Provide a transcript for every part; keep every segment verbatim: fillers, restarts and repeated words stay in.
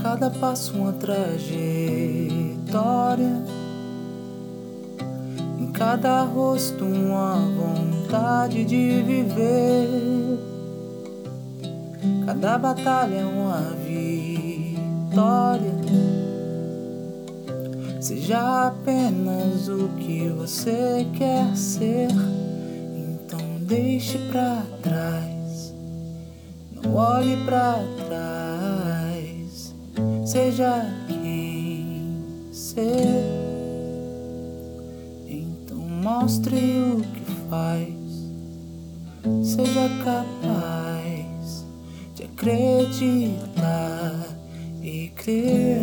cada passo uma trajetória, em cada rosto uma vontade de viver. Cada batalha é uma vitória. Seja apenas o que você quer ser, então deixe pra trás, não olhe pra trás. Seja quem ser, então mostre o que faz. Seja capaz de acreditar e crer.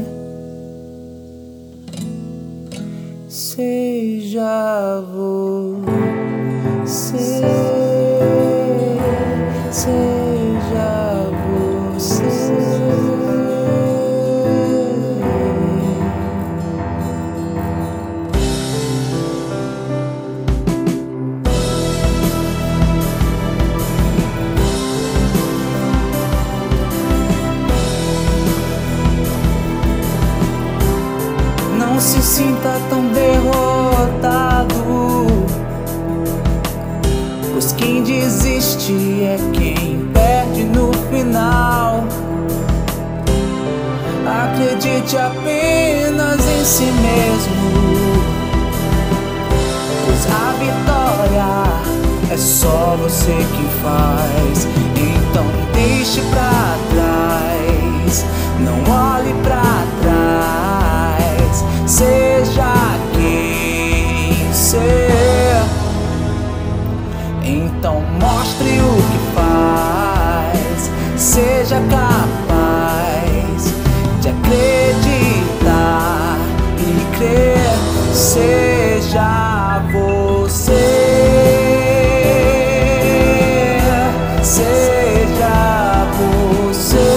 Seja você, seja você. Não se sinta tão derrotado, pois quem desiste é quem perde no final. Acredite apenas em si mesmo, pois a vitória é só você que faz. Então deixe pra trás, não olhe pra trás. Seja quem ser, então mostre o que faz. Seja capaz de acreditar e crer. Seja você, seja você.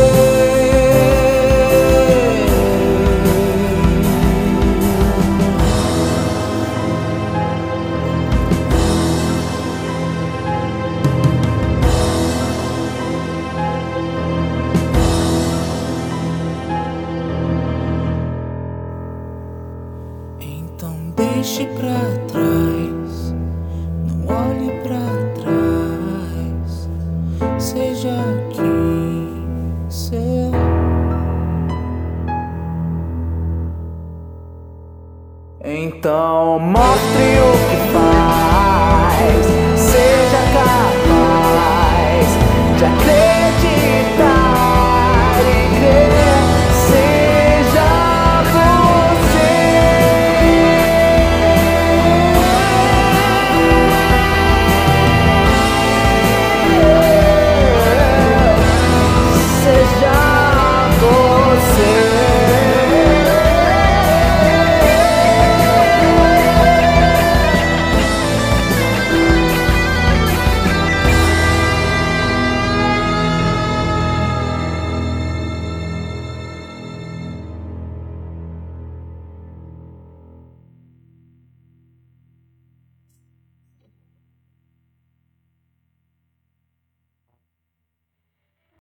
Então deixe pra trás, não olhe pra trás. Seja quem ser, então mostre